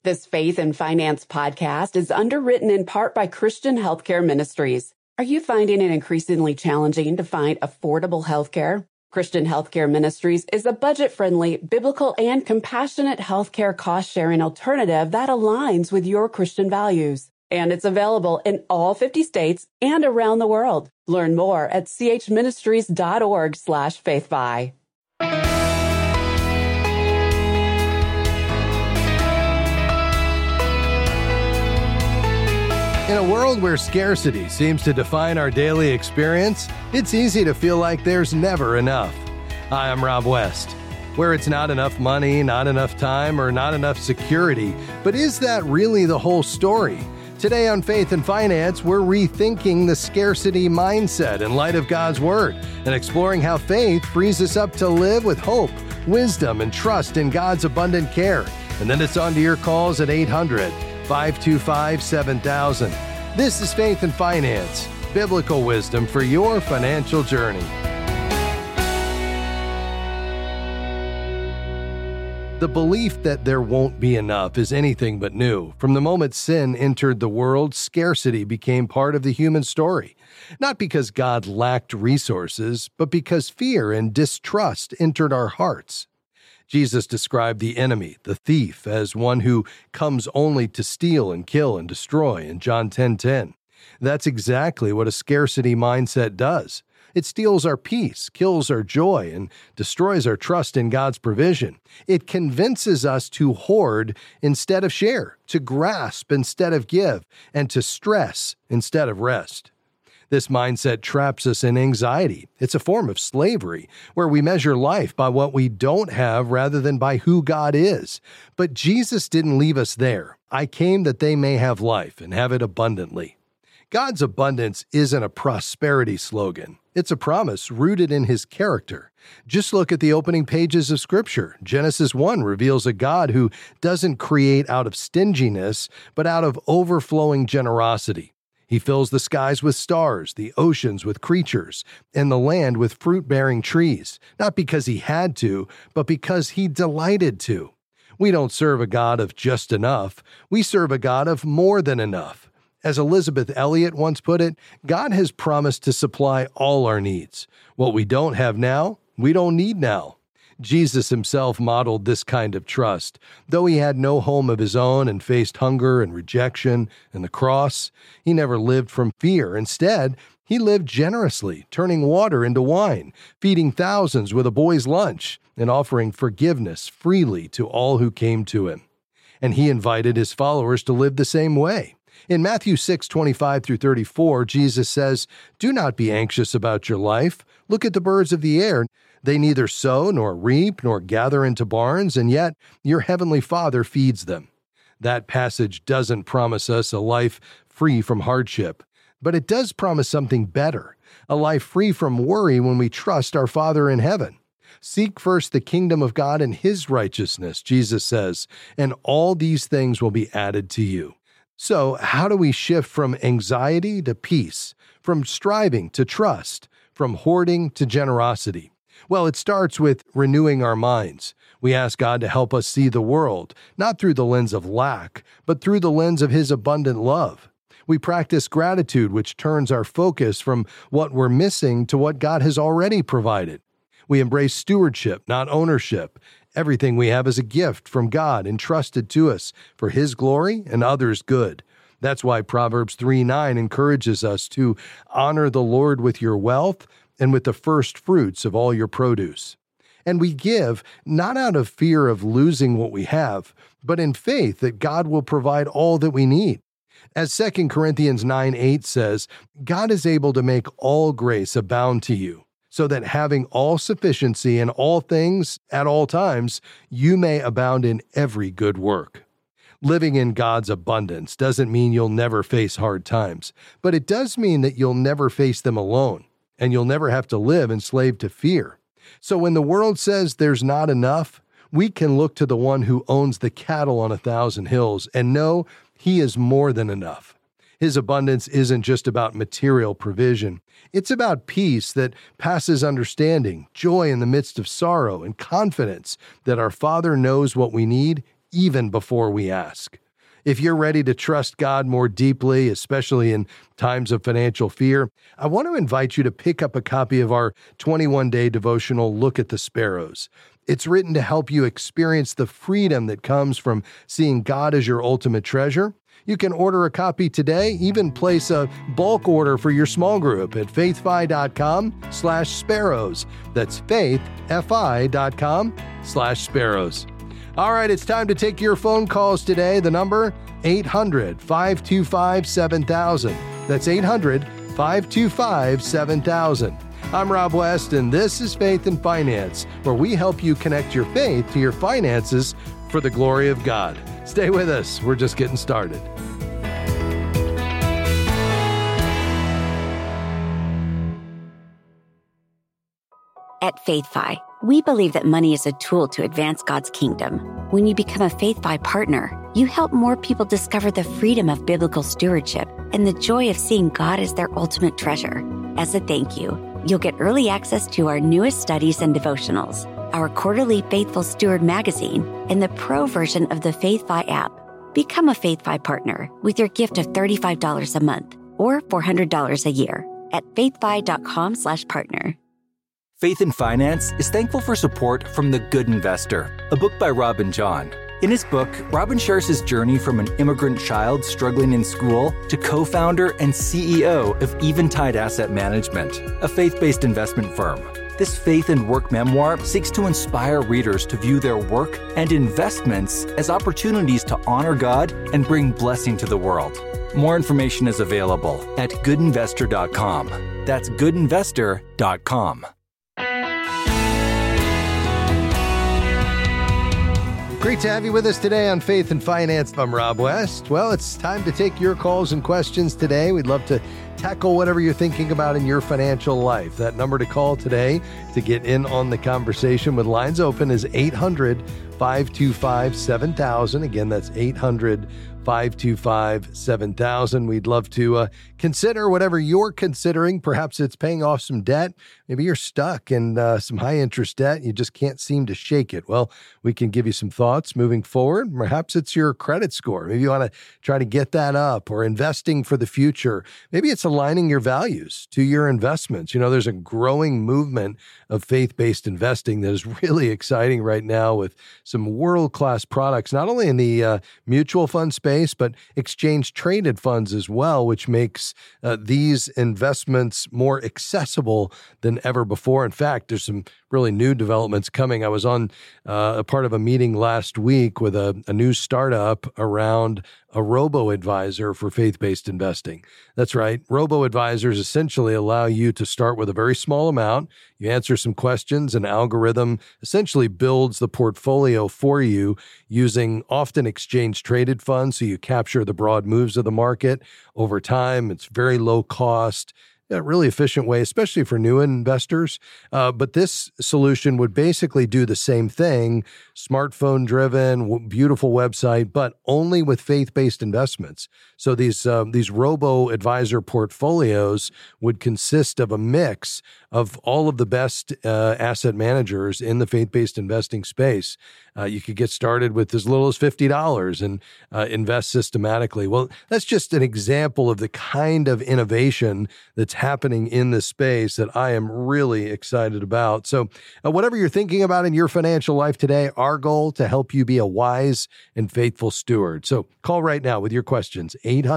This Faith and Finance podcast is underwritten in part by Christian Healthcare Ministries. Are you finding it increasingly challenging to find affordable healthcare? Christian Healthcare Ministries is a budget-friendly, biblical, and compassionate healthcare cost-sharing alternative that aligns with your Christian values. And it's available in all 50 states and around the world. Learn more at chministries.org/faithfi. In a world where scarcity seems to define our daily experience, it's easy to feel like there's never enough. Hi, I'm Rob West. Where it's not enough money, not enough time, or not enough security, but is that really the whole story? Today on Faith and Finance, we're rethinking the scarcity mindset in light of God's Word and exploring how faith frees us up to live with hope, wisdom, and trust in God's abundant care. And then it's on to your calls at 800-525-7000. This is Faith and Finance, biblical wisdom for your financial journey. The belief that there won't be enough is anything but new. From the moment sin entered the world, scarcity became part of the human story. Not because God lacked resources, but because fear and distrust entered our hearts. Jesus described the enemy, the thief, as one who comes only to steal and kill and destroy in John 10:10. That's exactly what a scarcity mindset does. It steals our peace, kills our joy, and destroys our trust in God's provision. It convinces us to hoard instead of share, to grasp instead of give, and to stress instead of rest. This mindset traps us in anxiety. It's a form of slavery, where we measure life by what we don't have rather than by who God is. But Jesus didn't leave us there. I came that they may have life and have it abundantly. God's abundance isn't a prosperity slogan. It's a promise rooted in His character. Just look at the opening pages of Scripture. Genesis 1 reveals a God who doesn't create out of stinginess, but out of overflowing generosity. He fills the skies with stars, the oceans with creatures, and the land with fruit-bearing trees, not because He had to, but because He delighted to. We don't serve a God of just enough. We serve a God of more than enough. As Elizabeth Elliot once put it, God has promised to supply all our needs. What we don't have now, we don't need now. Jesus Himself modeled this kind of trust. Though He had no home of His own and faced hunger and rejection and the cross, He never lived from fear. Instead, He lived generously, turning water into wine, feeding thousands with a boy's lunch, and offering forgiveness freely to all who came to Him. And He invited His followers to live the same way. In Matthew 6:25-34, Jesus says, "Do not be anxious about your life. Look at the birds of the air. They neither sow nor reap nor gather into barns, and yet your heavenly Father feeds them." That passage doesn't promise us a life free from hardship, but it does promise something better, a life free from worry when we trust our Father in heaven. Seek first the kingdom of God and His righteousness, Jesus says, and all these things will be added to you. So, how do we shift from anxiety to peace, from striving to trust, from hoarding to generosity? Well, it starts with renewing our minds. We ask God to help us see the world, not through the lens of lack, but through the lens of His abundant love. We practice gratitude, which turns our focus from what we're missing to what God has already provided. We embrace stewardship, not ownership. Everything we have is a gift from God entrusted to us for His glory and others' good. That's why Proverbs 3:9 encourages us to honor the Lord with your wealth and with the first fruits of all your produce. And we give not out of fear of losing what we have, but in faith that God will provide all that we need. As 2 Corinthians 9:8 says, God is able to make all grace abound to you, so that having all sufficiency in all things at all times, you may abound in every good work. Living in God's abundance doesn't mean you'll never face hard times, but it does mean that you'll never face them alone, and you'll never have to live enslaved to fear. So when the world says there's not enough, we can look to the one who owns the cattle on 1,000 hills and know He is more than enough. His abundance isn't just about material provision. It's about peace that passes understanding, joy in the midst of sorrow, and confidence that our Father knows what we need even before we ask. If you're ready to trust God more deeply, especially in times of financial fear, I want to invite you to pick up a copy of our 21-day devotional, Look at the Sparrows. It's written to help you experience the freedom that comes from seeing God as your ultimate treasure. You can order a copy today, even place a bulk order for your small group at faithfi.com/sparrows. That's faithfi.com/sparrows. All right, it's time to take your phone calls today. The number, 800-525-7000. That's 800-525-7000. I'm Rob West, and this is Faith and Finance, where we help you connect your faith to your finances for the glory of God. Stay with us. We're just getting started. At FaithFi, we believe that money is a tool to advance God's kingdom. When you become a FaithFi partner, you help more people discover the freedom of biblical stewardship and the joy of seeing God as their ultimate treasure. As a thank you, you'll get early access to our newest studies and devotionals, our quarterly Faithful Steward magazine, and the pro version of the FaithFi app. Become a FaithFi partner with your gift of $35 a month or $400 a year at faithfi.com/partner. Faith and Finance is thankful for support from The Good Investor, a book by Robin John. In his book, Robin shares his journey from an immigrant child struggling in school to co-founder and CEO of Eventide Asset Management, a faith-based investment firm. This faith and work memoir seeks to inspire readers to view their work and investments as opportunities to honor God and bring blessing to the world. More information is available at goodinvestor.com. That's goodinvestor.com. Great to have you with us today on Faith and Finance. I'm Rob West. Well, it's time to take your calls and questions today. We'd love to tackle whatever you're thinking about in your financial life. That number to call today to get in on the conversation with lines open is 800-525-7000. Again, that's 800-525-7000. We'd love to consider whatever you're considering. Perhaps it's paying off some debt. Maybe you're stuck in some high interest debt. You just can't seem to shake it. Well, we can give you some thoughts moving forward. Perhaps it's your credit score. Maybe you want to try to get that up, or investing for the future. Maybe it's aligning your values to your investments. You know, there's a growing movement of faith-based investing that is really exciting right now with some world-class products, not only in the mutual fund space, but exchange-traded funds as well, which makes these investments more accessible than ever before. In fact, there's some really new developments coming. I was on a part of a meeting last week with a new startup around a robo-advisor for faith-based investing. That's right. Robo-advisors essentially allow you to start with a very small amount. You answer some questions, an algorithm essentially builds the portfolio for you using often exchange-traded funds, so you capture the broad moves of the market over time. It's very low cost. A really efficient way, especially for new investors. But this solution would basically do the same thing, smartphone-driven, beautiful website, but only with faith-based investments. So these robo-advisor portfolios would consist of a mix of all of the best asset managers in the faith-based investing space. You could get started with as little as $50 and invest systematically. Well, that's just an example of the kind of innovation that's happening in this space that I am really excited about. So whatever you're thinking about in your financial life today, our goal to help you be a wise and faithful steward. So call right now with your questions,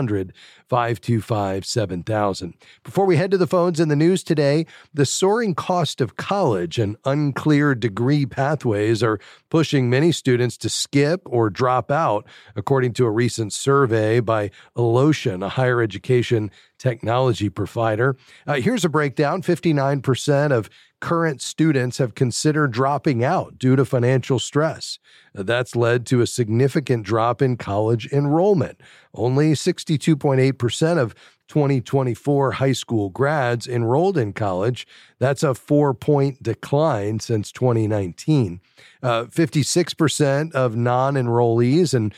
800-525-7000. Before we head to the phones and the news today, the soaring cost of college and unclear degree pathways are pushing many students to skip or drop out, according to a recent survey by Ellotion, a higher education technology provider. Here's a breakdown. 59% of current students have considered dropping out due to financial stress. That's led to a significant drop in college enrollment. Only 62.8% of 2024 high school grads enrolled in college. That's a 4-point decline since 2019. 56% of non-enrollees and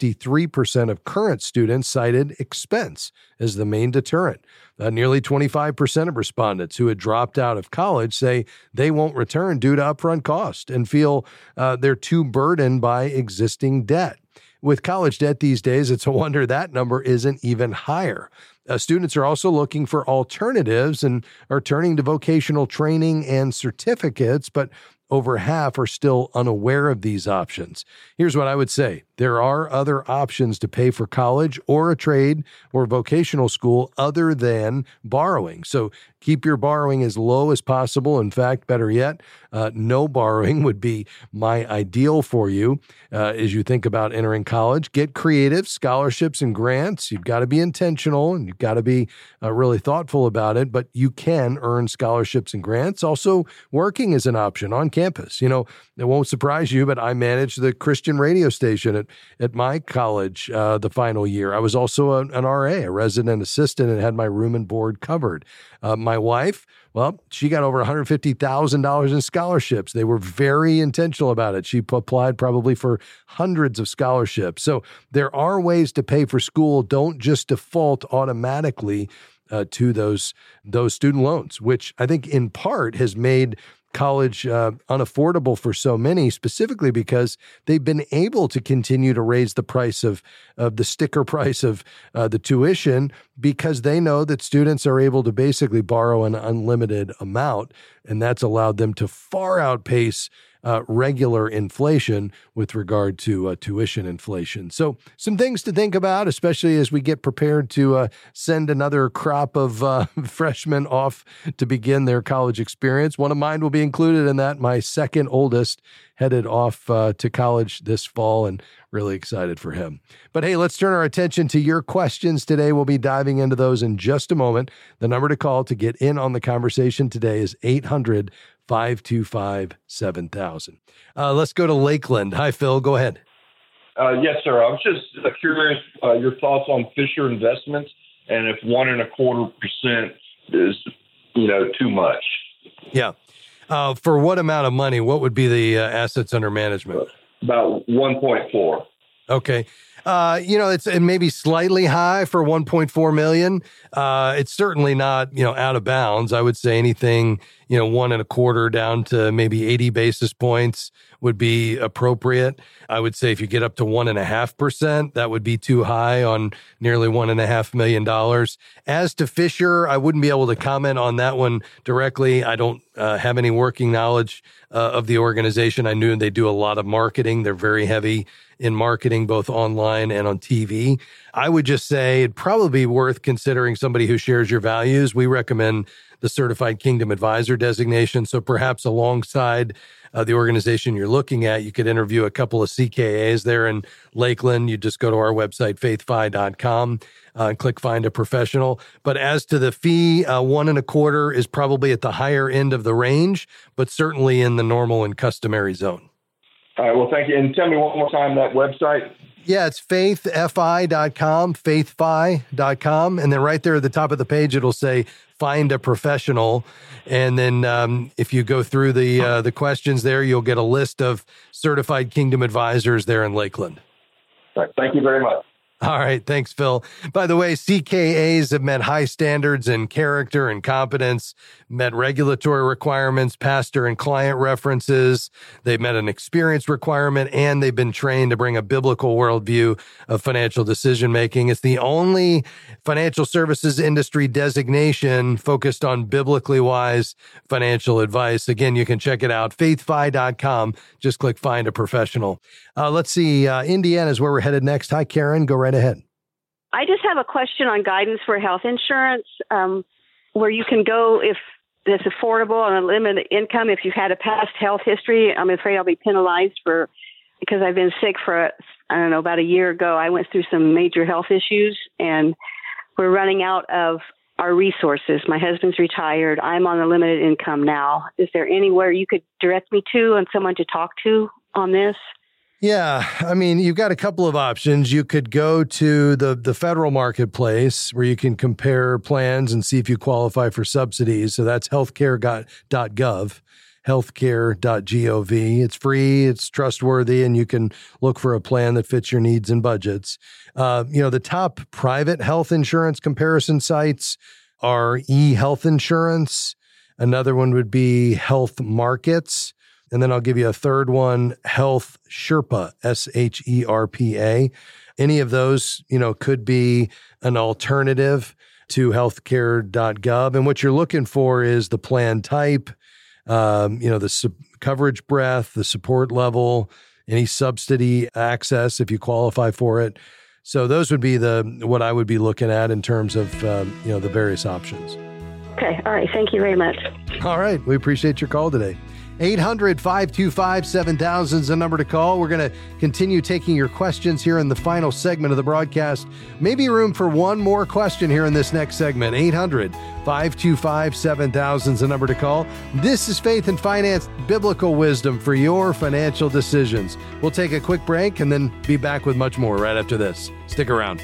53% of current students cited expense as the main deterrent. Nearly 25% of respondents who had dropped out of college say they won't return due to upfront cost and feel they're too burdened by existing debt. With college debt these days, it's a wonder that number isn't even higher. Students are also looking for alternatives and are turning to vocational training and certificates, but over half are still unaware of these options. Here's what I would say. There are other options to pay for college or a trade or vocational school other than borrowing. So keep your borrowing as low as possible. In fact, better yet, no borrowing would be my ideal for you as you think about entering college. Get creative, scholarships and grants. You've got to be intentional and you've got to be really thoughtful about it, but you can earn scholarships and grants. Also, working is an option on campus. You know, it won't surprise you, but I managed the Christian radio station at my college the final year. I was also an RA, a resident assistant, and had my room and board covered. My wife, well, she got over $150,000 in scholarships. They were very intentional about it. She applied probably for hundreds of scholarships. So there are ways to pay for school. Don't just default automatically to those student loans, which I think in part has made college unaffordable for so many, specifically because they've been able to continue to raise the price of the sticker price of the tuition because they know that students are able to basically borrow an unlimited amount, and that's allowed them to far outpace regular inflation with regard to tuition inflation. So some things to think about, especially as we get prepared to send another crop of freshmen off to begin their college experience. One of mine will be included in that. My second oldest headed off to college this fall, and really excited for him. But hey, let's turn our attention to your questions today. We'll be diving into those in just a moment. The number to call to get in on the conversation today is 800-525-7000. Let's go to Lakeland. Hi, Phil. Go ahead. Yes, sir. I was just curious your thoughts on Fisher Investments and if 1.25% is, too much. Yeah. For what amount of money? What would be the assets under management? About 1.4. Okay. It may be slightly high for 1.4 million. It's certainly not, out of bounds. I would say anything, 1.25 down to maybe 80 basis points would be appropriate. I would say if you get up to 1.5%, that would be too high on nearly $1.5 million. As to Fisher, I wouldn't be able to comment on that one directly. I don't have any working knowledge of the organization. I knew they do a lot of marketing. They're very heavy in marketing, both online and on TV. I would just say it'd probably be worth considering somebody who shares your values. We recommend the Certified Kingdom Advisor designation. So perhaps alongside the organization you're looking at, you could interview a couple of CKAs there in Lakeland. You just go to our website, faithfi.com, and click Find a Professional. But as to the fee, 1.25 is probably at the higher end of the range, but certainly in the normal and customary zone. All right. Well, thank you. And tell me one more time that website. Yeah, it's faithfi.com, faithfi.com. And then right there at the top of the page, it'll say Find a Professional. And then if you go through the questions there, you'll get a list of Certified Kingdom Advisors there in Lakeland. All right. Thank you very much. All right. Thanks, Phil. By the way, CKAs have met high standards in character and competence, met regulatory requirements, pastor and client references. They've met an experience requirement, and they've been trained to bring a biblical worldview of financial decision-making. It's the only financial services industry designation focused on biblically wise financial advice. Again, you can check it out, faithfi.com. Just click Find a Professional. Let's see. Indiana is where we're headed next. Hi, Karen. Go right ahead. I just have a question on guidance for health insurance, where you can go if it's affordable on a limited income. If you've had a past health history, I'm afraid I'll be penalized because I've been sick for, about a year ago. I went through some major health issues, and we're running out of our resources. My husband's retired. I'm on a limited income now. Is there anywhere you could direct me to and someone to talk to on this? Yeah, I mean, you've got a couple of options. You could go to the federal marketplace where you can compare plans and see if you qualify for subsidies. So that's healthcare.gov, healthcare.gov. It's free, it's trustworthy, and you can look for a plan that fits your needs and budgets. The top private health insurance comparison sites are eHealth Insurance. Another one would be Health Markets. And then I'll give you a third one, Health Sherpa, SHERPA. Any of those, could be an alternative to healthcare.gov. And what you're looking for is the plan type, the coverage breadth, the support level, any subsidy access if you qualify for it. So those would be what I would be looking at in terms of, the various options. Okay. All right. Thank you very much. All right. We appreciate your call today. 800-525-7000 is the number to call. We're going to continue taking your questions here in the final segment of the broadcast. Maybe room for one more question here in this next segment. 800-525-7000 is the number to call. This is Faith and Finance, biblical wisdom for your financial decisions. We'll take a quick break and then be back with much more right after this. Stick around.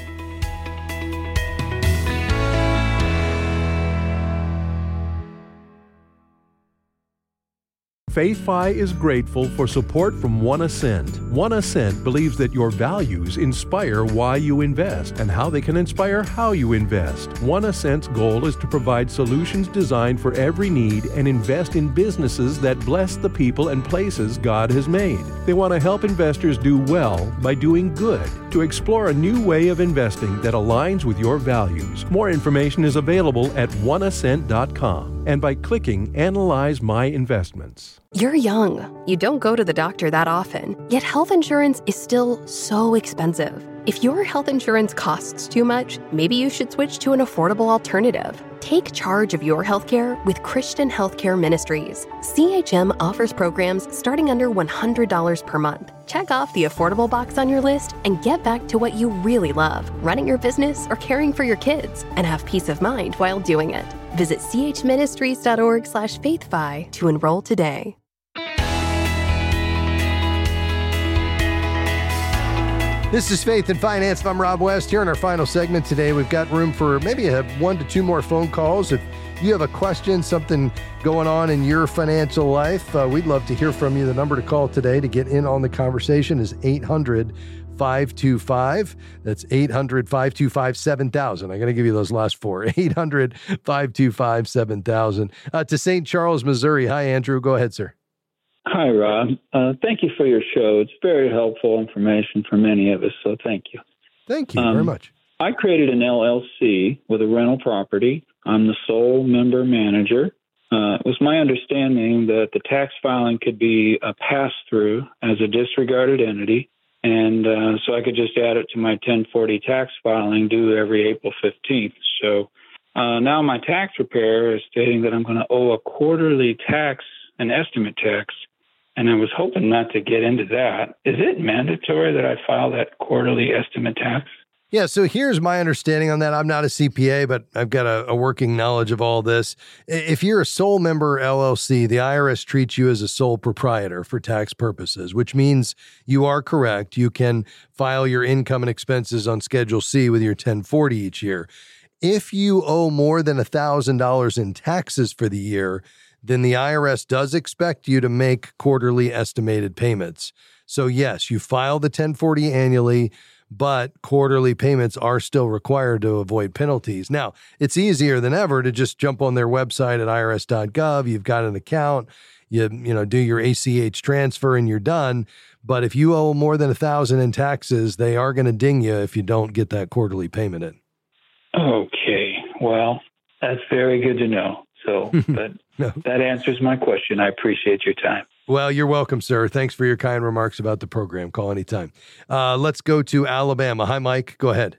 FaithFi is grateful for support from One Ascent. One Ascent believes that your values inspire why you invest and how they can inspire how you invest. One Ascent's goal is to provide solutions designed for every need and invest in businesses that bless the people and places God has made. They want to help investors do well by doing good, to explore a new way of investing that aligns with your values. More information is available at oneascent.com and by clicking Analyze My Investments. You're young. You don't go to the doctor that often. Yet health insurance is still so expensive. If your health insurance costs too much, maybe you should switch to an affordable alternative. Take charge of your healthcare with Christian Healthcare Ministries. CHM offers programs starting under $100 per month. Check off the affordable box on your list and get back to what you really love, running your business or caring for your kids, and have peace of mind while doing it. Visit chministries.org/faithfi to enroll today. This is Faith and Finance. I'm Rob West. Here in our final segment today, we've got room for maybe 1 to 2 more phone calls. If you have a question, something going on in your financial life, we'd love to hear from you. The number to call today to get in on the conversation is 800-525. That's 800-525-7000. I'm going to give you those last four. 800-525-7000. To St. Charles, Missouri. Hi, Andrew. Go ahead, sir. Hi, Rob. Thank you for your show. It's very helpful information for many of us, so thank you. Thank you very much. I created an LLC with a rental property. I'm the sole member manager. It was my understanding that the tax filing could be a pass-through as a disregarded entity, and so I could just add it to my 1040 tax filing due every April 15th. So now my tax preparer is stating that I'm going to owe a quarterly tax, an estimate tax, and I was hoping not to get into that. Is it mandatory that I file that quarterly estimate tax? Yeah, so here's my understanding on that. I'm not a CPA, but I've got a working knowledge of all this. If you're a sole member LLC, the IRS treats you as a sole proprietor for tax purposes, which means you are correct. You can file your income and expenses on Schedule C with your 1040 each year. If you owe more than $1,000 in taxes for the year, then the IRS does expect you to make quarterly estimated payments. So yes, you file the 1040 annually, but quarterly payments are still required to avoid penalties. Now, it's easier than ever to just jump on their website at irs.gov. You've got an account, you do your ACH transfer and you're done. But if you owe more than $1,000 in taxes, they are going to ding you if you don't get that quarterly payment in. Okay, well, that's very good to know. So that answers my question. I appreciate your time. Well, you're welcome, sir. Thanks for your kind remarks about the program. Call anytime. Let's go to Alabama. Hi, Mike. Go ahead.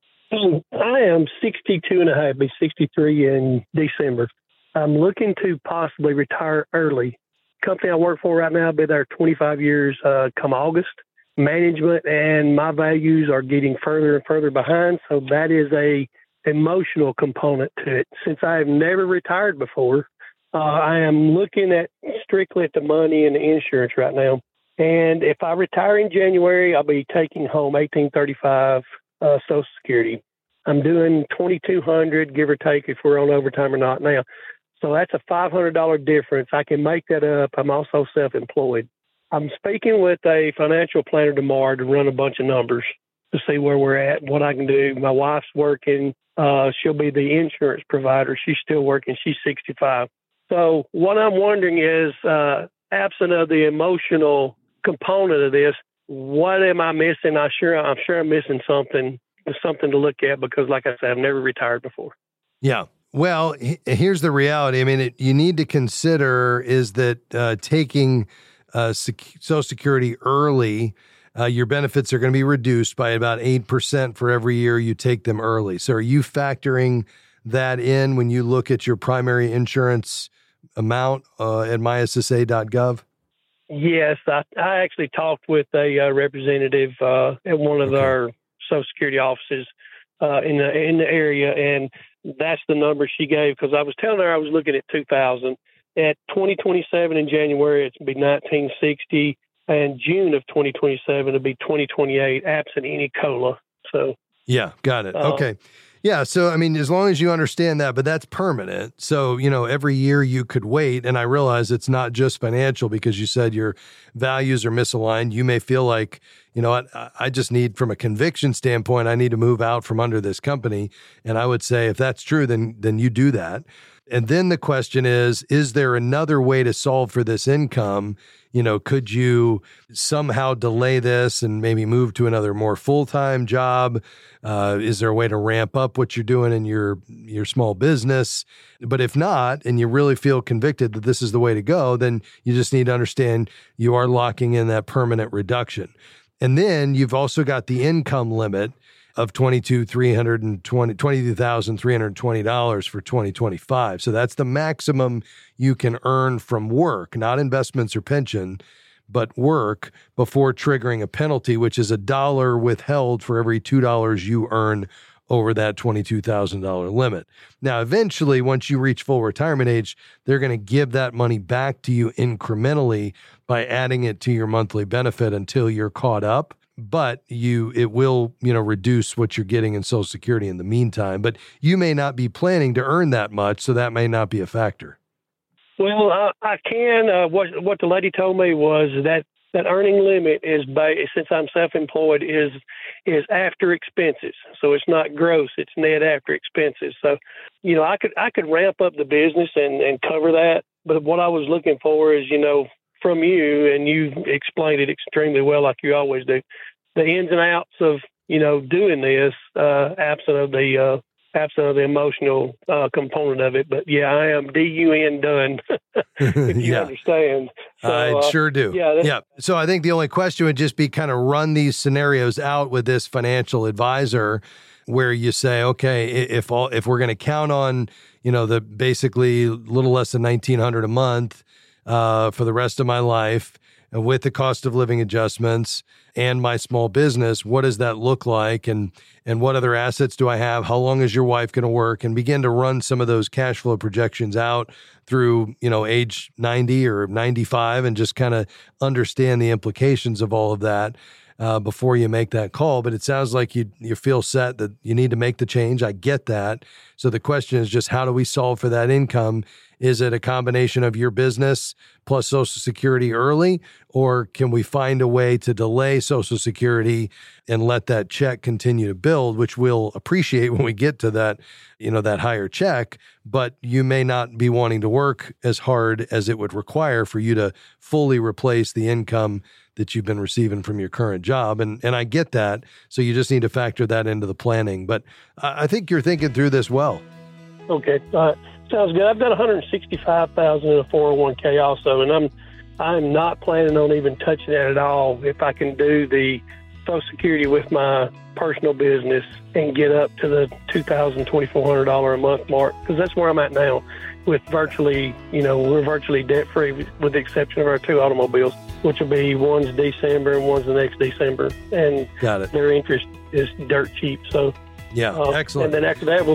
I am 62 and a half, be 63 in December. I'm looking to possibly retire early. Company I work for right now, I've been there 25 years come August. Management and my values are getting further and further behind, so that is a emotional component to it. Since I have never retired before, I am looking at strictly at the money and the insurance right now. And if I retire in January, I'll be taking home $1,835 Social Security. I'm doing $2,200, give or take, if we're on overtime or not now. So that's a $500 difference. I can make that up. I'm also self-employed. I'm speaking with a financial planner tomorrow to run a bunch of numbers to see where we're at, what I can do. My wife's working. She'll be the insurance provider. She's still working. She's 65. So what I'm wondering is, absent of the emotional component of this, what am I missing? I'm sure I'm missing something to look at because, like I said, I've never retired before. Yeah. Well, here's the reality. I mean, you need to consider is that taking Social Security early, your benefits are going to be reduced by about 8% for every year you take them early. So are you factoring that in when you look at your primary insurance amount at myssa.gov? Yes, I actually talked with a representative at one of our Social Security offices in the area, and that's the number she gave because I was telling her I was looking at 2,000. At 2027 in January, it's going to be 1,960, and June of 2027 it'll be 2028, absent any COLA. So yeah, got it. Okay. Yeah. So, I mean, as long as you understand that, but that's permanent. So, every year you could wait. And I realize it's not just financial because you said your values are misaligned. You may feel like, I just need, from a conviction standpoint, I need to move out from under this company. And I would say if that's true, then you do that. And then the question is there another way to solve for this income? Could you somehow delay this and maybe move to another more full-time job? Is there a way to ramp up what you're doing in your small business? But if not, and you really feel convicted that this is the way to go, then you just need to understand you are locking in that permanent reduction. And then you've also got the income limit of $22,320 for 2025. So that's the maximum you can earn from work, not investments or pension, but work before triggering a penalty, which is $1 withheld for every $2 you earn over that $22,000 limit. Now, eventually, once you reach full retirement age, they're going to give that money back to you incrementally by adding it to your monthly benefit until you're caught up. But it will, reduce what you're getting in Social Security in the meantime. But you may not be planning to earn that much, so that may not be a factor. Well, I can. What the lady told me was that earning limit is since I'm self-employed is after expenses. So it's not gross; it's net after expenses. So, I could ramp up the business and cover that. But what I was looking for is, from you, and you explained it extremely well, like you always do, the ins and outs of doing this, absent of the emotional component of it. But yeah, I am DUN done. If you understand. So, I sure do. Yeah. So I think the only question would just be kind of run these scenarios out with this financial advisor, where you say, okay, if we're going to count on the basically a little less than $1,900 a month. For the rest of my life, and with the cost of living adjustments and my small business, what does that look like? And what other assets do I have? How long is your wife going to work? And begin to run some of those cash flow projections out through, age 90 or 95 and just kind of understand the implications of all of that before you make that call. But it sounds like you feel set that you need to make the change. I get that. So the question is just, how do we solve for that income? Is it a combination of your business plus Social Security early, or can we find a way to delay Social Security and let that check continue to build, which we'll appreciate when we get to that, that higher check, but you may not be wanting to work as hard as it would require for you to fully replace the income that you've been receiving from your current job. And I get that. So you just need to factor that into the planning. But I think you're thinking through this well. Okay. Sounds good. I've got $165,000 in a 401k also, and I'm not planning on even touching that at all if I can do the Social Security with my personal business and get up to the $2,000, $2,400 a month mark, because that's where I'm at now with virtually, we're virtually debt-free with the exception of our 2 automobiles, which will be one's December and one's the next December. And got it. Their interest is dirt cheap. So yeah, excellent. And then after that,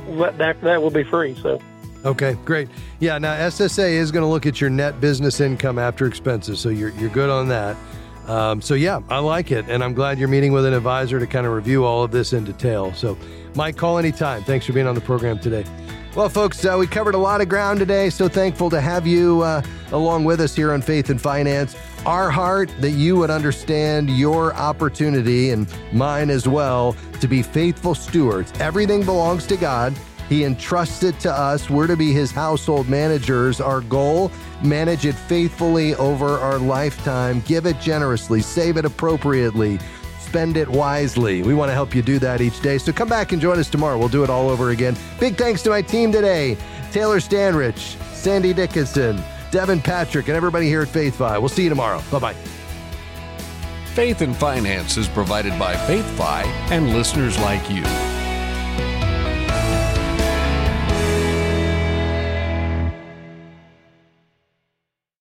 we'll be free. So. Okay, great. Yeah, now SSA is going to look at your net business income after expenses, so you're good on that. So yeah, I like it. And I'm glad you're meeting with an advisor to kind of review all of this in detail. So Mike, call anytime. Thanks for being on the program today. Well, folks, we covered a lot of ground today. So thankful to have you along with us here on Faith and Finance. Our heart that you would understand your opportunity, and mine as well, to be faithful stewards. Everything belongs to God. He entrusts it to us. We're to be his household managers. Our goal, manage it faithfully over our lifetime. Give it generously. Save it appropriately. Spend it wisely. We want to help you do that each day. So come back and join us tomorrow. We'll do it all over again. Big thanks to my team today. Taylor Stanrich, Sandy Dickinson, Devin Patrick, and everybody here at FaithFi. We'll see you tomorrow. Bye-bye. Faith and Finance is provided by FaithFi and listeners like you.